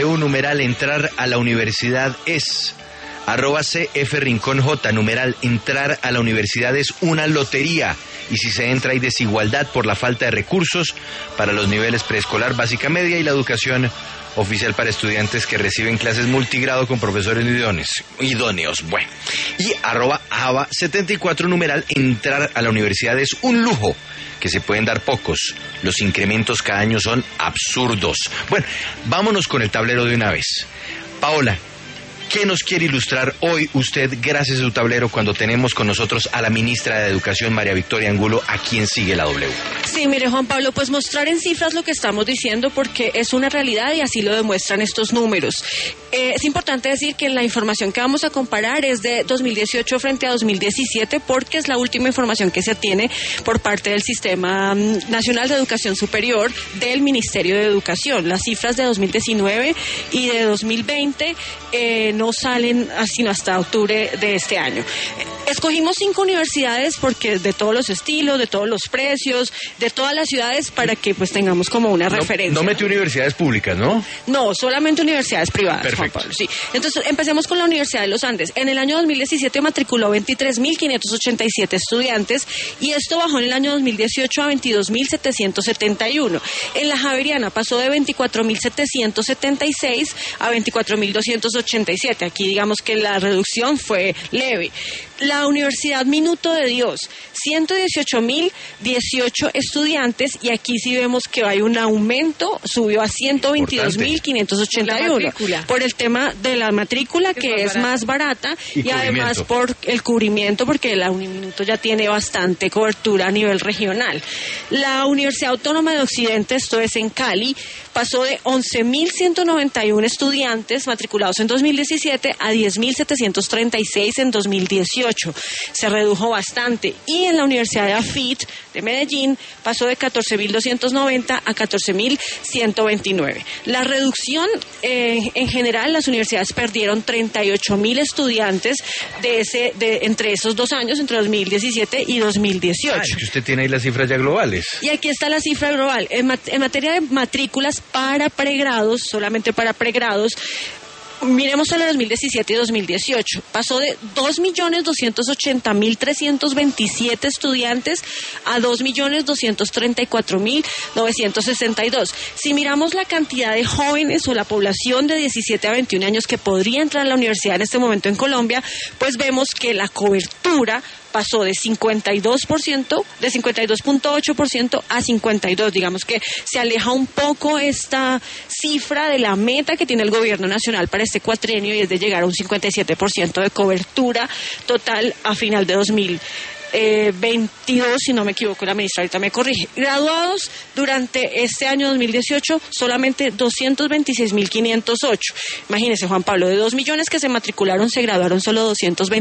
numeral entrar a la universidad es... @CFRinconJ, numeral entrar a la universidad es una lotería. Y si se entra hay desigualdad por la falta de recursos para los niveles preescolar, básica, media y la educación oficial para estudiantes que reciben clases multigrado con profesores idóneos. Bueno, y @ABA74, numeral entrar a la universidad es un lujo que se pueden dar pocos. Los incrementos cada año son absurdos. Bueno, vámonos con el tablero de una vez. Paola, ¿qué nos quiere ilustrar hoy usted gracias a su tablero cuando tenemos con nosotros a la ministra de Educación, María Victoria Angulo, a quien sigue la W? Sí, mire, Juan Pablo, pues mostrar en cifras lo que estamos diciendo porque es una realidad y así lo demuestran estos números. Es importante decir que la información que vamos a comparar es de 2018 frente a 2017 porque es la última información que se tiene por parte del Sistema Nacional de Educación Superior del Ministerio de Educación. Las cifras de 2019 y de 2020 no salen sino hasta octubre de este año. Escogimos 5 universidades porque de todos los estilos, de todos los precios, de todas las ciudades para que pues tengamos como una referencia. No metió universidades públicas, ¿no? No, solamente universidades privadas. Perfecto. Juan Pablo, sí. Entonces, empecemos con la Universidad de los Andes. En el año 2017 matriculó 23.587 estudiantes y esto bajó en el año 2018 a 22.771. En la Javeriana pasó de 24.776 a 24.287. Aquí digamos que la reducción fue leve. La Universidad Minuto de Dios, 118.018 estudiantes y aquí sí vemos que hay un aumento, subió a 122.581 por el tema de la matrícula que es más barata y además por el cubrimiento porque la Uniminuto ya tiene bastante cobertura a nivel regional. La Universidad Autónoma de Occidente, esto es en Cali, pasó de 11.191 estudiantes matriculados en 2017 a 10.736 en 2018. Se redujo bastante. Y en la Universidad de AFIT de Medellín pasó de 14.290 a 14.129. La reducción, en general, las universidades perdieron 38.000 estudiantes entre esos 2 años, entre 2017 y 2018. Es que usted tiene ahí las cifras ya globales. Y aquí está la cifra global. En materia de matrículas para pregrados, solamente para pregrados, miremos en el 2017 y 2018. Pasó de 2.280.327 estudiantes a 2.234.962. Si miramos la cantidad de jóvenes o la población de 17 a 21 años que podría entrar a la universidad en este momento en Colombia, pues vemos que la cobertura pasó de 52%, de 52.8% a 52%. Digamos que se aleja un poco esta cifra de la meta que tiene el gobierno nacional para este cuatrienio y es de llegar a un 57% de cobertura total a final de 2022, si no me equivoco, la ministra ahorita me corrige. Graduados durante este año 2018, solamente 226.508. Imagínese, Juan Pablo, de 2 millones que se matricularon, se graduaron solo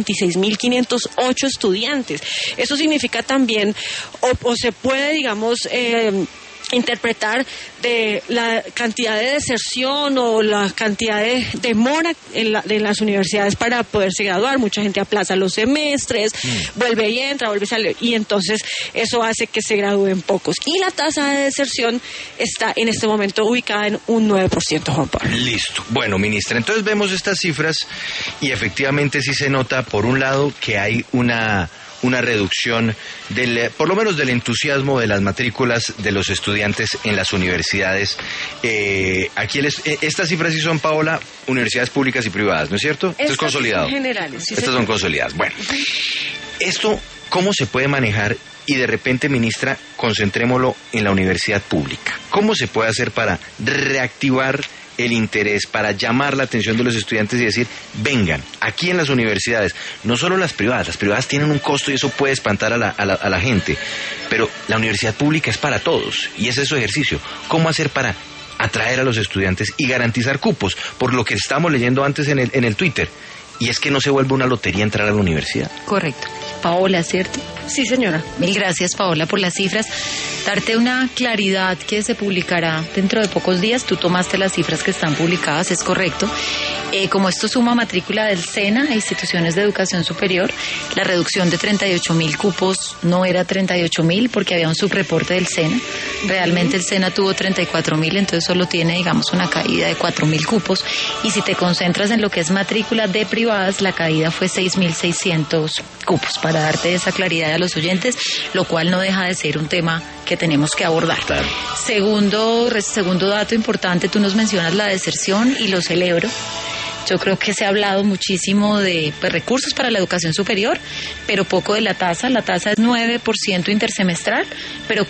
226.508 estudiantes. Eso significa también, o se puede, digamos, interpretar de la cantidad de deserción o la cantidad de demora en las universidades para poderse graduar. Mucha gente aplaza los semestres, vuelve y entra, vuelve y sale, y entonces eso hace que se gradúen pocos. Y la tasa de deserción está en este momento ubicada en un 9%, Juan Pablo. Listo. Bueno, ministra, entonces vemos estas cifras y efectivamente sí se nota, por un lado, que hay una reducción por lo menos del entusiasmo de las matrículas de los estudiantes en las universidades. Aquí estas cifras sí son, Paola, universidades públicas y privadas, ¿no es cierto? Esto es consolidado. Son generales, sí, estas son consolidadas. Bueno, esto, ¿cómo se puede manejar? Y de repente, ministra, concentrémoslo en la universidad pública. ¿Cómo se puede hacer para reactivar el interés, para llamar la atención de los estudiantes y decir, vengan, aquí en las universidades, no solo las privadas tienen un costo y eso puede espantar a la gente, pero la universidad pública es para todos y ese es su ejercicio. ¿Cómo hacer para atraer a los estudiantes y garantizar cupos? Por lo que estamos leyendo antes en el Twitter, y es que no se vuelve una lotería entrar a la universidad. Correcto. Paola, ¿cierto? Sí, señora. Mil gracias, Paola, por las cifras. Darte una claridad que se publicará dentro de pocos días. Tú tomaste las cifras que están publicadas, es correcto. Como esto suma matrícula del SENA a instituciones de educación superior, la reducción de 38.000 cupos no era 38.000 porque había un subreporte del SENA. Realmente el SENA tuvo 34.000, entonces solo tiene, digamos, una caída de 4.000 cupos. Y si te concentras en lo que es matrícula de privadas, la caída fue 6.600 cupos, para darte esa claridad a los oyentes, lo cual no deja de ser un tema que tenemos que abordar. Claro. Segundo dato importante, tú nos mencionas la deserción y lo celebro. Yo creo que se ha hablado muchísimo de recursos para la educación superior, pero poco de la tasa. La tasa es 9% intersemestral, pero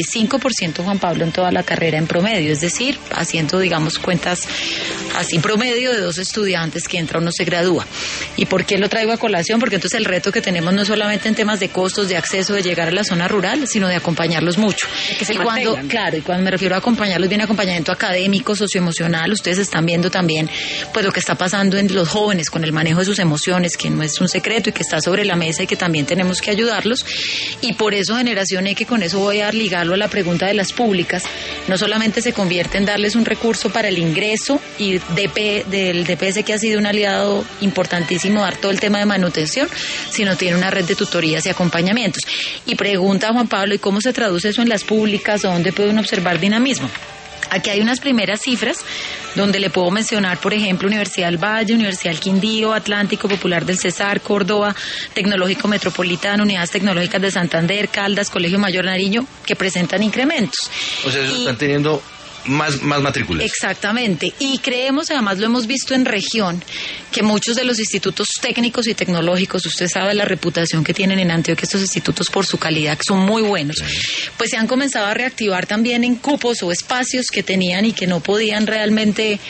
45%, Juan Pablo, en toda la carrera en promedio. Es decir, haciendo, digamos, cuentas así promedio de 2 estudiantes que entra uno se gradúa. ¿Y por qué lo traigo a colación? Porque entonces el reto que tenemos no es solamente en temas de costos, de acceso, de llegar a la zona rural, sino de acompañarlos mucho. Y cuando me refiero a acompañarlos, viene acompañamiento académico, socioemocional. Ustedes están viendo también pues lo que está pasando en los jóvenes con el manejo de sus emociones, que no es un secreto y que está sobre la mesa y que también tenemos que ayudarlos. Y por eso Generación E, que con eso voy a ligarlo a la pregunta de las públicas, no solamente se convierte en darles un recurso para el ingreso y del DPS, que ha sido un aliado importantísimo, dar todo el tema de manutención, sino tiene una red de tutorías y acompañamientos. Y pregunta Juan Pablo, ¿y cómo se traduce eso en las públicas? ¿O dónde puede uno observar dinamismo? Aquí hay unas primeras cifras donde le puedo mencionar, por ejemplo, Universidad del Valle, Universidad del Quindío, Atlántico Popular del Cesar, Córdoba, Tecnológico Metropolitano, Unidades Tecnológicas de Santander, Caldas, Colegio Mayor Nariño, que presentan incrementos. O sea, están teniendo más matrículas. Exactamente. Y creemos, además lo hemos visto en región, que muchos de los institutos técnicos y tecnológicos, usted sabe la reputación que tienen en Antioquia estos institutos por su calidad, que son muy buenos, pues se han comenzado a reactivar también en cupos o espacios que tenían y que no podían realmente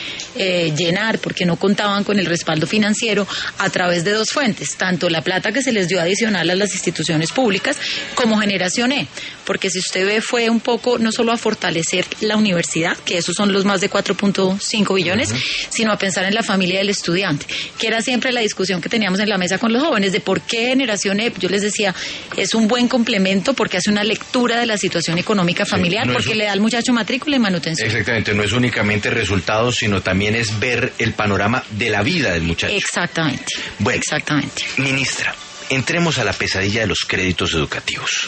llenar porque no contaban con el respaldo financiero, a través de 2 fuentes, tanto la plata que se les dio adicional a las instituciones públicas como Generación E, porque si usted ve, fue un poco no solo a fortalecer la universidad, que esos son los más de 4.5 billones, sino a pensar en la familia del estudiante, que era siempre la discusión que teníamos en la mesa con los jóvenes, de por qué Generación E. Yo les decía, es un buen complemento porque hace una lectura de la situación económica familiar, porque le da al muchacho matrícula y manutención. Exactamente, no es únicamente resultados, sino también es ver el panorama de la vida del muchacho. Exactamente. Bueno, exactamente. Ministra, entremos a la pesadilla de los créditos educativos.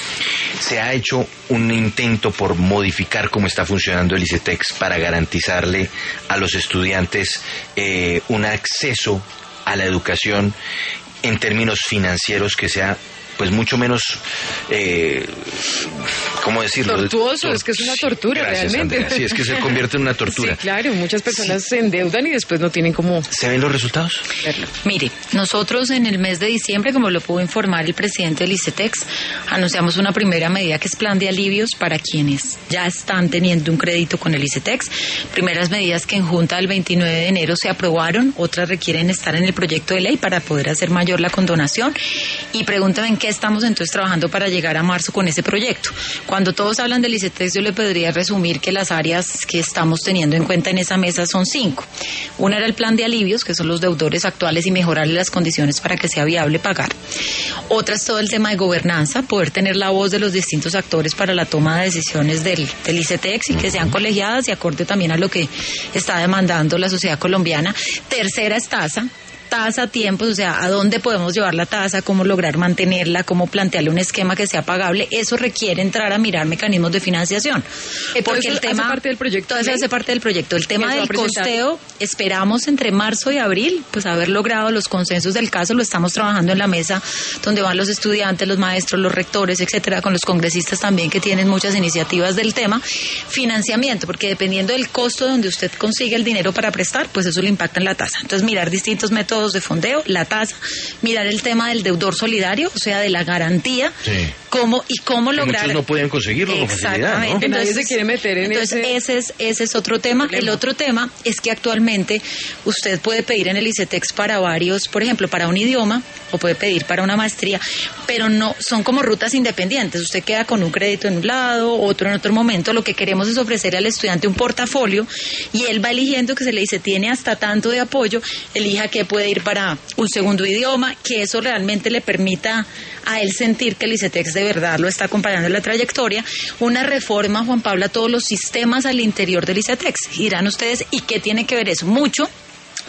Se ha hecho un intento por modificar cómo está funcionando el ICETEX para garantizarle a los estudiantes un acceso a la educación en términos financieros que sea pues mucho menos, ¿cómo decirlo? Tortuoso, es que es una tortura. Gracias, realmente. Andrea. Sí, es que se convierte en una tortura. Sí, claro, muchas personas se endeudan y después no tienen cómo... ¿Se ven los resultados? Mire, nosotros en el mes de diciembre, como lo pudo informar el presidente del ICETEX, anunciamos una primera medida que es plan de alivios para quienes ya están teniendo un crédito con el ICETEX. Primeras medidas que en junta del 29 de enero se aprobaron, otras requieren estar en el proyecto de ley para poder hacer mayor la condonación. Y pregúntame en qué estamos entonces trabajando para llegar a marzo con ese proyecto. Cuando todos hablan del ICETEX, yo le podría resumir que las áreas que estamos teniendo en cuenta en esa mesa son 5. Una era el plan de alivios, que son los deudores actuales y mejorarle las condiciones para que sea viable pagar. Otra es todo el tema de gobernanza, poder tener la voz de los distintos actores para la toma de decisiones del ICETEX y que sean colegiadas y acorde también a lo que está demandando la sociedad colombiana. Tercera es tasa, tiempos, o sea, a dónde podemos llevar la tasa, cómo lograr mantenerla, cómo plantearle un esquema que sea pagable. Eso requiere entrar a mirar mecanismos de financiación. Porque el tema hace parte del proyecto. Todo eso hace parte del proyecto. El tema del costeo, esperamos entre marzo y abril, pues haber logrado los consensos del caso. Lo estamos trabajando en la mesa donde van los estudiantes, los maestros, los rectores, etcétera, con los congresistas también que tienen muchas iniciativas del tema. Financiamiento, porque dependiendo del costo donde usted consigue el dinero para prestar, pues eso le impacta en la tasa. Entonces, mirar distintos métodos de fondeo, la tasa, mirar el tema del deudor solidario, o sea, de la garantía, cómo lograr... Muchos no pueden conseguirlo con facilidad, ¿no? Entonces, nadie se quiere meter en ese es otro tema. El otro tema es que actualmente usted puede pedir en el ICETEX para varios, por ejemplo, para un idioma, o puede pedir para una maestría, pero no son como rutas independientes. Usted queda con un crédito en un lado, otro en otro momento. Lo que queremos es ofrecer al estudiante un portafolio y él va eligiendo, que se le dice, tiene hasta tanto de apoyo, elija que puede ir para un segundo idioma, que eso realmente le permita a él sentir que el ICETEX de verdad lo está acompañando en la trayectoria. Una reforma, Juan Pablo, a todos los sistemas al interior del ICETEX. Dirán ustedes, ¿y qué tiene que ver eso? Mucho,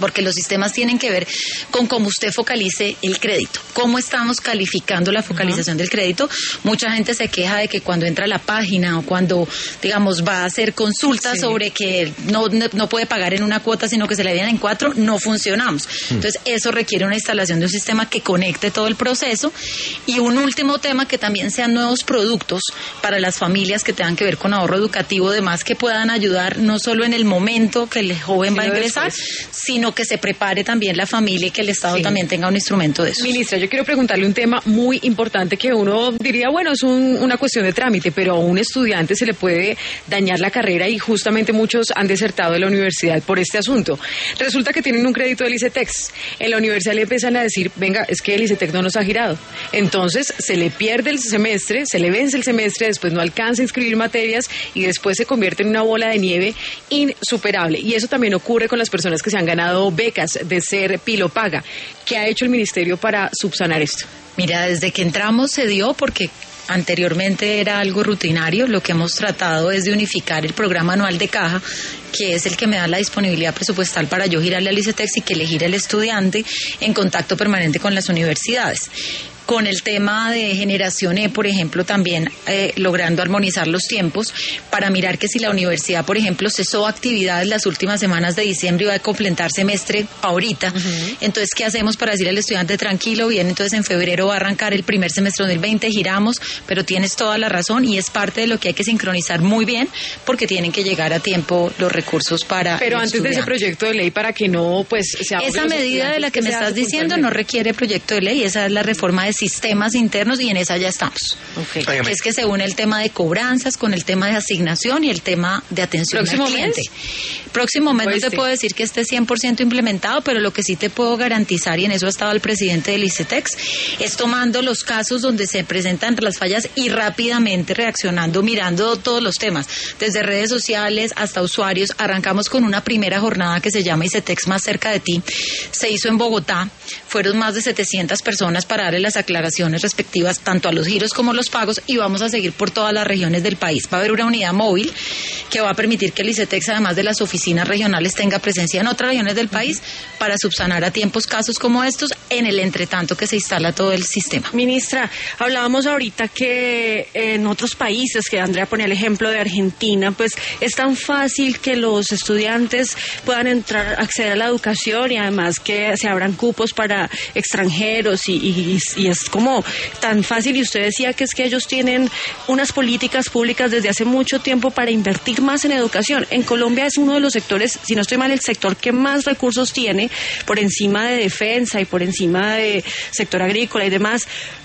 porque los sistemas tienen que ver con cómo usted focalice el crédito, cómo estamos calificando la focalización del crédito. Mucha gente se queja de que cuando entra a la página o cuando, digamos, va a hacer consultas sobre que no puede pagar en una cuota, sino que se le vienen en 4, no funcionamos. Entonces, eso requiere una instalación de un sistema que conecte todo el proceso. Y un último tema, que también sean nuevos productos para las familias que tengan que ver con ahorro educativo, además que puedan ayudar no solo en el momento que el joven va a ingresar, sino que se prepare también la familia y que el Estado también tenga un instrumento de eso. Ministra, yo quiero preguntarle un tema muy importante que uno diría, bueno, es una cuestión de trámite, pero a un estudiante se le puede dañar la carrera y justamente muchos han desertado de la universidad por este asunto. Resulta que tienen un crédito del ICETEX. En la universidad le empiezan a decir, venga, es que el ICETEX no nos ha girado. Entonces se le pierde el semestre, se le vence el semestre, después no alcanza a inscribir materias y después se convierte en una bola de nieve insuperable. Y eso también ocurre con las personas que se han ganado becas de ser Pilopaga. ¿Qué ha hecho el ministerio para subsanar esto? Mira, desde que entramos se dio, porque anteriormente era algo rutinario. Lo que hemos tratado es de unificar el programa anual de caja, que es el que me da la disponibilidad presupuestal para yo girarle al ICETEX y que le gire el estudiante en contacto permanente con las universidades. Con el tema de generación E, por ejemplo, también logrando armonizar los tiempos para mirar que si la universidad, por ejemplo, cesó actividades las últimas semanas de diciembre y va a completar semestre ahorita, entonces, ¿qué hacemos para decir al estudiante tranquilo? Bien, entonces en febrero va a arrancar el primer semestre 2020, giramos, pero tienes toda la razón y es parte de lo que hay que sincronizar muy bien, porque tienen que llegar a tiempo los recursos para Pero antes estudiante. de ese proyecto de ley, para que no, pues, se esa medida de la que me estás diciendo no requiere proyecto de ley, esa es la reforma de sistemas internos y en esa ya estamos. Es que se une el tema de cobranzas con el tema de asignación y el tema de atención al cliente. Próximo mes no te puedo decir que esté 100% implementado, pero lo que sí te puedo garantizar, y en eso ha estado el presidente del ICETEX, es tomando los casos donde se presentan las fallas y rápidamente reaccionando, mirando todos los temas, desde redes sociales hasta usuarios. Arrancamos con una primera jornada que se llama ICETEX Más Cerca de Ti. Se hizo en Bogotá, fueron más de 700 personas para darle las aclaraciones respectivas tanto a los giros como a los pagos, y vamos a seguir por todas las regiones del país. Va a haber una unidad móvil que va a permitir que el ICETEX, además de las oficinas regionales, tenga presencia en otras regiones del país para subsanar a tiempos casos como estos, en el entretanto que se instala todo el sistema. Ministra, hablábamos ahorita que en otros países, que Andrea ponía el ejemplo de Argentina, pues es tan fácil que los estudiantes puedan acceder a la educación y además que se abran cupos para extranjeros y es como tan fácil. Y usted decía que es que ellos tienen unas políticas públicas desde hace mucho tiempo para invertir más en educación. En Colombia es uno de los sectores, si no estoy mal, el sector que más recursos tiene, por encima de defensa y por encima de sector agrícola y demás.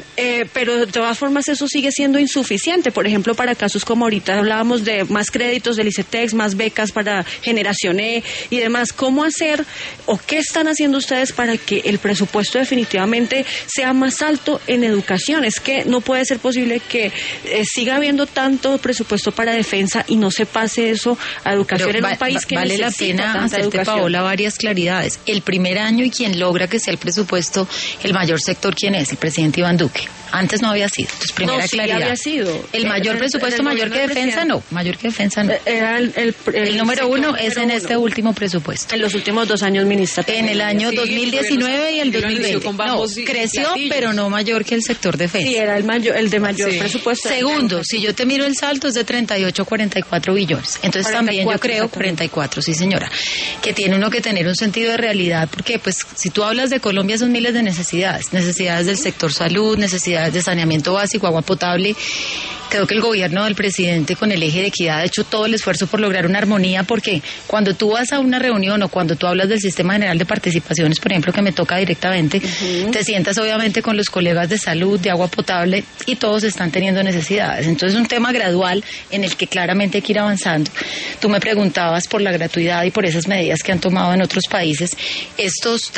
Pero de todas formas eso sigue siendo insuficiente. Por ejemplo, para casos como ahorita hablábamos de más créditos del ICETEX, más becas para generación E y demás. ¿Cómo hacer o qué están haciendo ustedes para que el presupuesto definitivamente sea más alto en educación? Es que no puede ser posible que siga habiendo tanto presupuesto para defensa y no se pase eso a educación en un país que vale la pena hacerte, Paola, varias claridades. El primer año, y quien logra que sea el presupuesto el mayor sector, ¿quién es? El presidente Iván Duque. Antes no había sido. Entonces, primera claridad. Había sido. El mayor presupuesto, mayor que defensa, no. Mayor que defensa, no. Era el número uno es en este último presupuesto. En los últimos 2 años, ministra. En el año 2019 y el 2020. No, creció, pero no mayor que el sector defensa. Sí, era el de mayor presupuesto. Segundo, si yo te miro el salto, es de 38 a 44 billones. Entonces, 44, también yo creo, 44, sí señora, que tiene uno que tener un sentido de realidad, porque pues si tú hablas de Colombia son miles de necesidades. Necesidades del sector salud, necesidades de saneamiento básico, agua potable. Creo que el gobierno del presidente, con el eje de equidad, ha hecho todo el esfuerzo por lograr una armonía, porque cuando tú vas a una reunión o cuando tú hablas del Sistema General de Participaciones, por ejemplo, que me toca directamente, te sientas obviamente con los colegas de salud, de agua potable, y todos están teniendo necesidades. Entonces es un tema gradual en el que claramente hay que ir avanzando. Tú me preguntabas por la gratuidad y por esas medidas que han tomado en otros países. Estos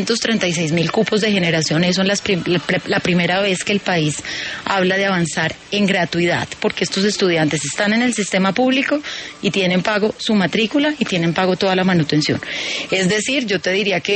336.000 cupos de generación son la primera vez que el país habla de avanzar en gratuidad, porque estos estudiantes están en el sistema público y tienen pago su matrícula y tienen pago toda la manutención. Es decir, yo te diría que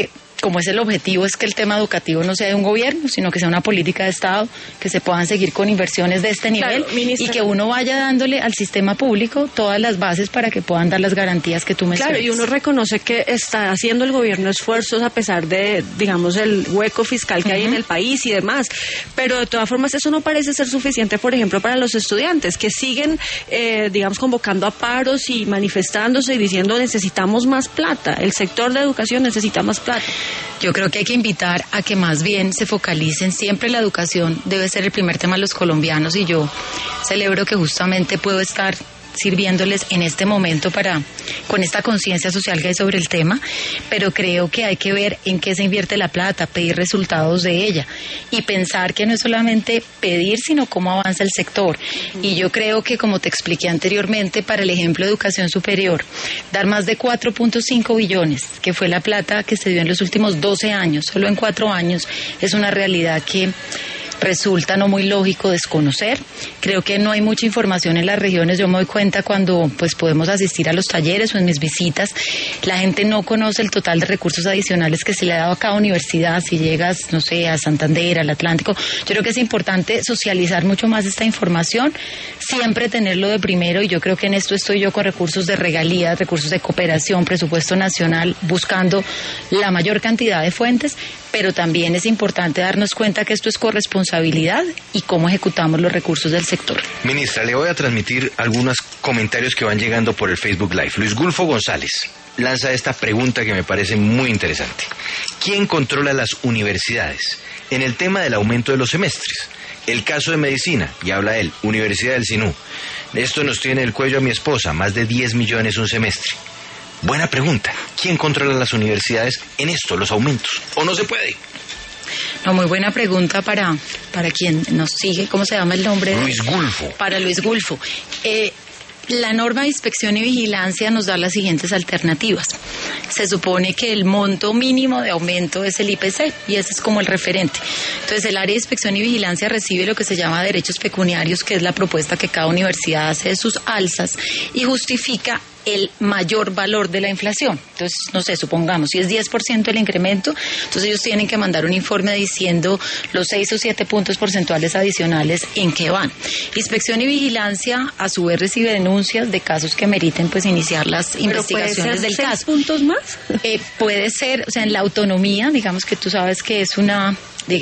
como es el objetivo, es que el tema educativo no sea de un gobierno, sino que sea una política de Estado, que se puedan seguir con inversiones de este nivel, claro, y que uno vaya dándole al sistema público todas las bases para que puedan dar las garantías que tú mencionas. Claro, y uno reconoce que está haciendo el gobierno esfuerzos a pesar de, digamos, el hueco fiscal que hay en el país y demás, pero de todas formas eso no parece ser suficiente, por ejemplo, para los estudiantes que siguen, digamos, convocando a paros y manifestándose y diciendo necesitamos más plata, el sector de educación necesita más plata. Yo creo que hay que invitar a que más bien se focalicen, siempre la educación debe ser el primer tema de los colombianos, y yo celebro que justamente puedo estar sirviéndoles en este momento con esta conciencia social que hay sobre el tema, pero creo que hay que ver en qué se invierte la plata, pedir resultados de ella y pensar que no es solamente pedir, sino cómo avanza el sector. Y yo creo que, como te expliqué anteriormente, para el ejemplo de educación superior, dar más de 4.5 billones, que fue la plata que se dio en los últimos 12 años, solo en 4 años, es una realidad que resulta no muy lógico desconocer. Creo que no hay mucha información en las regiones. Yo me doy cuenta cuando pues podemos asistir a los talleres o en mis visitas, la gente no conoce el total de recursos adicionales que se le ha dado a cada universidad. Si llegas, no sé, a Santander, al Atlántico, yo creo que es importante socializar mucho más esta información, siempre tenerlo de primero, y yo creo que en esto estoy yo con recursos de regalías, recursos de cooperación, presupuesto nacional, buscando la mayor cantidad de fuentes, pero también es importante darnos cuenta que esto es corresponsabilidad y cómo ejecutamos los recursos del sector. Ministra, le voy a transmitir algunos comentarios que van llegando por el Facebook Live. Luis Gulfo González lanza esta pregunta que me parece muy interesante. ¿Quién controla las universidades en el tema del aumento de los semestres? El caso de medicina, y habla él, Universidad del Sinú. Esto nos tiene el cuello a mi esposa, más de 10 millones un semestre. Buena pregunta. ¿Quién controla las universidades en esto, los aumentos? ¿O no se puede? No, muy buena pregunta para quien nos sigue. ¿Cómo se llama el nombre? Luis Gulfo. Para Luis Gulfo. La norma de inspección y vigilancia nos da las siguientes alternativas. Se supone que el monto mínimo de aumento es el IPC y ese es como el referente. Entonces el área de inspección y vigilancia recibe lo que se llama derechos pecuniarios, que es la propuesta que cada universidad hace de sus alzas y justifica el mayor valor de la inflación. Entonces, no sé, supongamos, si es 10% el incremento, entonces ellos tienen que mandar un informe diciendo los 6 o 7 puntos porcentuales adicionales en qué van. Inspección y vigilancia, a su vez, recibe denuncias de casos que meriten pues iniciar las investigaciones del caso. ¿Puede ser 6 puntos más? Puede ser, o sea, en la autonomía, digamos que tú sabes que es una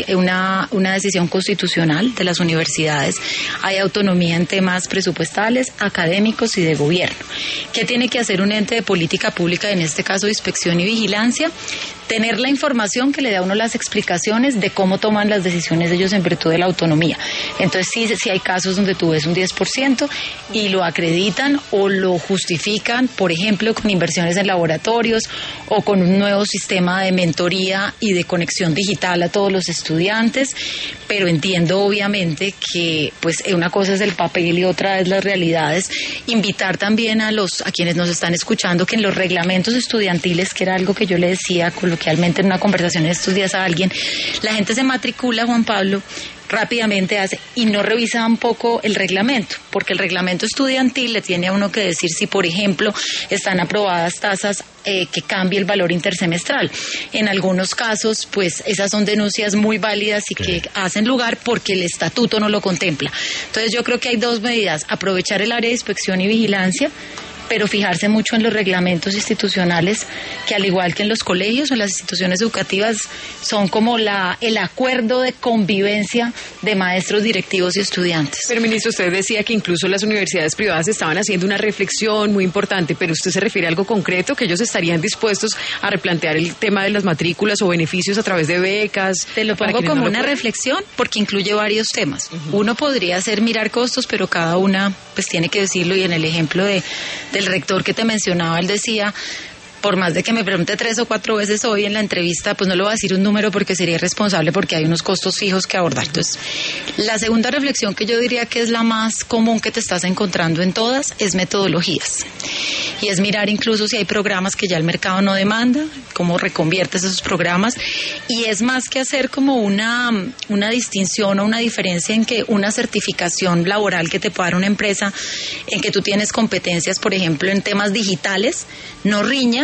decisión constitucional de las universidades. Hay autonomía en temas presupuestales, académicos y de gobierno. ¿Qué tiene que hacer un ente de política pública, en este caso de inspección y vigilancia? Tener la información que le da a uno las explicaciones de cómo toman las decisiones ellos en virtud de la autonomía. Entonces sí hay casos donde tú ves un 10% y lo acreditan o lo justifican, por ejemplo, con inversiones en laboratorios o con un nuevo sistema de mentoría y de conexión digital a todos los estudiantes, pero entiendo obviamente que pues una cosa es el papel y otra es las realidades. Invitar también a quienes nos están escuchando que en los reglamentos estudiantiles, que era algo que yo le decía coloquialmente en una conversación estos días a alguien, la gente se matricula, Juan Pablo, rápidamente hace y no revisa un poco el reglamento, porque el reglamento estudiantil le tiene a uno que decir si, por ejemplo, están aprobadas tasas que cambie el valor intersemestral. En algunos casos, pues esas son denuncias muy válidas y que hacen lugar porque el estatuto no lo contempla. Entonces yo creo que hay dos medidas: aprovechar el área de inspección y vigilancia, pero fijarse mucho en los reglamentos institucionales, que al igual que en los colegios o en las instituciones educativas, son como el acuerdo de convivencia de maestros, directivos y estudiantes. Pero, ministro, usted decía que incluso las universidades privadas estaban haciendo una reflexión muy importante, pero ¿usted se refiere a algo concreto, que ellos estarían dispuestos a replantear el tema de las matrículas o beneficios a través de becas? Te lo pongo como una reflexión porque incluye varios temas. Uno podría ser mirar costos, pero cada una pues tiene que decirlo, y en el ejemplo del rector que te mencionaba, él decía, por más de que me pregunte 3 o 4 veces hoy en la entrevista, pues no le voy a decir un número porque sería irresponsable, porque hay unos costos fijos que abordar. Entonces, la segunda reflexión, que yo diría que es la más común que te estás encontrando en todas, es metodologías. Y es mirar incluso si hay programas que ya el mercado no demanda, cómo reconviertes esos programas. Y es más que hacer como una distinción o una diferencia en que una certificación laboral que te pueda dar una empresa, en que tú tienes competencias, por ejemplo, en temas digitales, no riña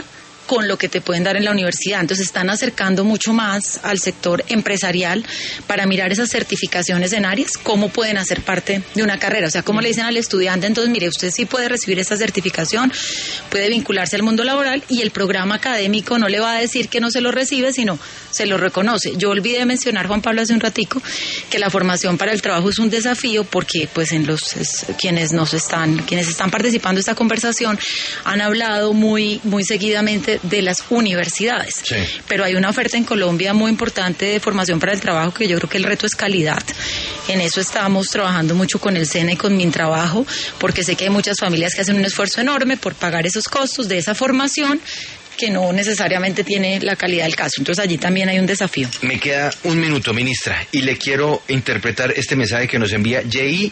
con lo que te pueden dar en la universidad. Entonces están acercando mucho más al sector empresarial para mirar esas certificaciones en áreas, cómo pueden hacer parte de una carrera. O sea, cómo le dicen al estudiante, entonces mire, usted sí puede recibir esta certificación, puede vincularse al mundo laboral y el programa académico no le va a decir que no se lo recibe, sino se lo reconoce. Yo olvidé mencionar, Juan Pablo, hace un ratico, que la formación para el trabajo es un desafío porque pues quienes están participando de esta conversación han hablado muy seguidamente de las universidades. Sí. Pero hay una oferta en Colombia muy importante de formación para el trabajo que yo creo que el reto es calidad. En eso estamos trabajando mucho con el SENA y con Mintrabajo, porque sé que hay muchas familias que hacen un esfuerzo enorme por pagar esos costos de esa formación que no necesariamente tiene la calidad del caso. Entonces allí también hay un desafío. Me queda un minuto, ministra, y le quiero interpretar este mensaje que nos envía G.I.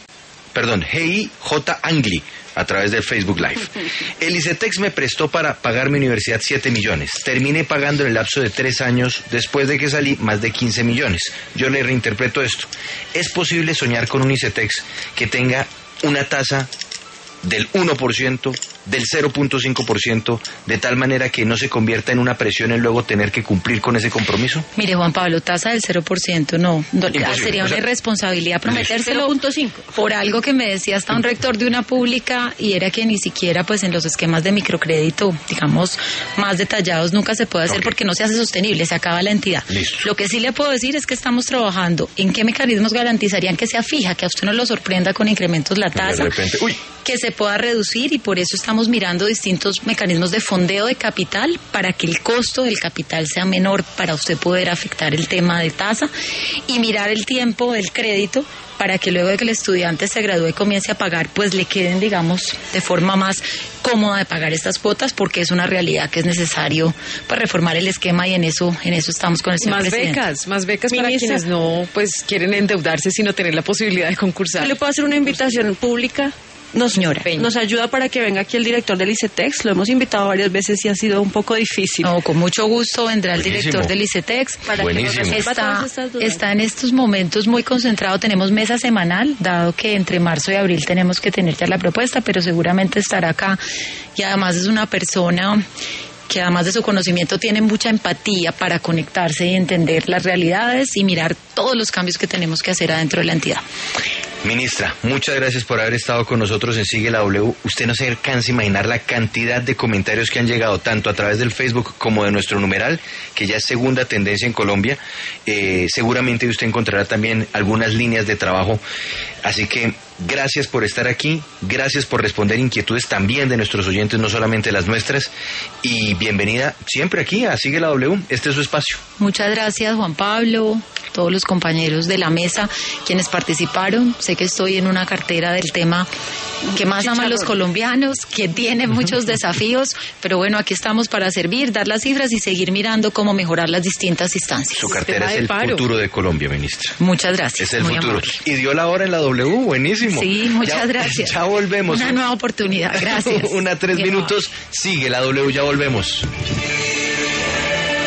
J. Angli a través del Facebook Live. El ICETEX me prestó para pagar mi universidad 7 millones. Terminé pagando en el lapso de 3 años después de que salí más de 15 millones. Yo le reinterpreto esto. ¿Es posible soñar con un ICETEX que tenga una tasa del 1%, del 0.5%, de tal manera que no se convierta en una presión el luego tener que cumplir con ese compromiso? Mire, Juan Pablo, tasa del 0%, no sería una irresponsabilidad prometérselo 0.5 por algo que me decía hasta un rector de una pública, y era que ni siquiera pues en los esquemas de microcrédito, digamos, más detallados nunca se puede hacer porque no se hace sostenible, se acaba la entidad. Listo. Lo que sí le puedo decir es que estamos trabajando en qué mecanismos garantizarían que sea fija, que a usted no lo sorprenda con incrementos la tasa, de repente, que se pueda reducir, y por eso estamos mirando distintos mecanismos de fondeo de capital para que el costo del capital sea menor para usted poder afectar el tema de tasa, y mirar el tiempo del crédito para que luego de que el estudiante se gradúe y comience a pagar, pues le queden, digamos, de forma más cómoda de pagar estas cuotas, porque es una realidad que es necesario pues reformar el esquema, y en eso estamos con el señor presidente. Más becas para quienes no pues quieren endeudarse, sino tener la posibilidad de concursar. ¿Le puedo hacer una invitación pública? Nos ayuda para que venga aquí el director del ICETEX. Lo hemos invitado varias veces y ha sido un poco difícil. No, con mucho gusto vendrá el director del ICETEX. Para que nos resuelva todas estas dudas. Está en estos momentos muy concentrado. Tenemos mesa semanal, dado que entre marzo y abril tenemos que tener ya la propuesta, pero seguramente estará acá. Y además es una persona que además de su conocimiento tiene mucha empatía para conectarse y entender las realidades y mirar todos los cambios que tenemos que hacer adentro de la entidad. Ministra, muchas gracias por haber estado con nosotros en Sigue la W. Usted no se alcanza a imaginar la cantidad de comentarios que han llegado tanto a través del Facebook como de nuestro numeral, que ya es segunda tendencia en Colombia. Seguramente usted encontrará también algunas líneas de trabajo. Así que gracias por estar aquí, gracias por responder inquietudes también de nuestros oyentes, no solamente las nuestras, y bienvenida siempre aquí a Sigue la W, este es su espacio. Muchas gracias, Juan Pablo, todos los compañeros de la mesa, quienes participaron. Sé que estoy en una cartera del tema que más aman los colombianos, que tiene muchos desafíos, pero bueno, aquí estamos para servir, dar las cifras y seguir mirando cómo mejorar las distintas instancias. Su cartera es el futuro de Colombia, ministra. Muchas gracias. Es el futuro. Amable. Y dio la hora en la W, buenísimo. Sí, muchas gracias. Ya volvemos. Una nueva oportunidad, gracias. 3 minutos, sigue la W, ya volvemos.